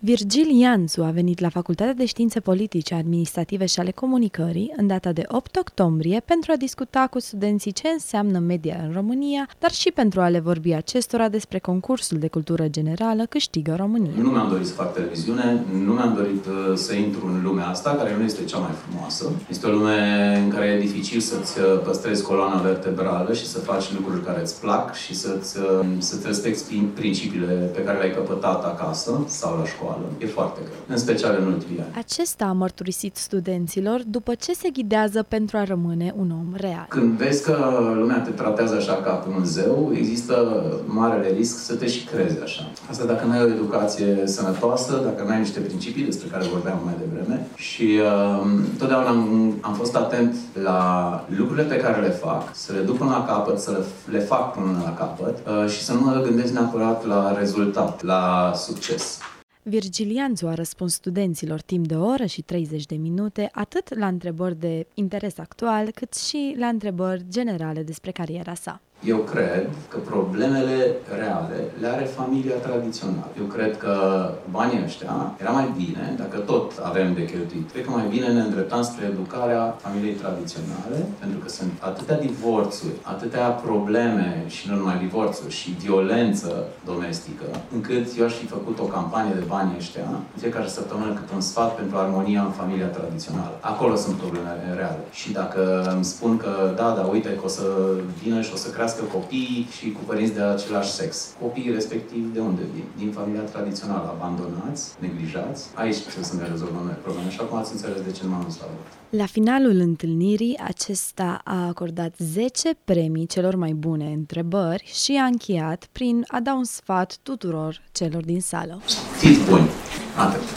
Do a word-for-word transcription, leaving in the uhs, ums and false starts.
Virgil Ianțu a venit la Facultatea de Științe Politice, Administrative și ale Comunicării în data de opt octombrie pentru a discuta cu studenții ce înseamnă media în România, dar și pentru a le vorbi acestora despre concursul de cultură generală Câștigă România. Nu mi-am dorit să fac televiziune, nu mi-am dorit uh, să intru în lumea asta, care nu este cea mai frumoasă. Este o lume în care e dificil să-ți păstrezi coloana vertebrală și să faci lucruri care îți plac și să-ți, uh, să-ți respecti principiile pe care le-ai căpătat acasă sau la școală. E foarte greu, în special în ultimii ani. Acesta a mărturisit studenților după ce se ghidează pentru a rămâne un om real. Când vezi că lumea te tratează așa ca pe un zeu, există marele risc să te și crezi așa. Asta dacă nu ai o educație sănătoasă, dacă nu ai niște principii despre care vorbeam mai devreme. Și uh, totdeauna am, am fost atent la lucrurile pe care le fac, să le duc până la capăt, să le, le fac până la capăt uh, și să nu mă gândesc neapărat la rezultat, la succes. Virgil Ianțu a răspuns studenților timp de o oră și treizeci de minute, atât la întrebări de interes actual, cât și la întrebări generale despre cariera sa. Eu cred că problemele reale le are familia tradițională. Eu cred că banii ăștia era mai bine, dacă tot avem de cheltuit, cred că mai bine ne îndreptam spre educarea familiei tradiționale, pentru că sunt atâtea divorțuri, atâtea probleme și nu numai divorțuri, și violență domestică, încât eu aș fi făcut o campanie de bani ăștia, în fiecare săptămână cât un sfat pentru armonia în familia tradițională. Acolo sunt problemele reale. Și dacă îmi spun că da, da, uite că o să vină și o să crească copii și cu părinți de același sex. Copiii respectiv de unde vin? Din familia tradițională, abandonați, neglijați. Aici trebuie să ne rezolvăm probleme. Așa cum ați înțeles de ce nu m-am dus la vot. La finalul întâlnirii, acesta a acordat zece premii celor mai bune întrebări și a încheiat prin a da un sfat tuturor celor din sală. Fiți buni! Atât!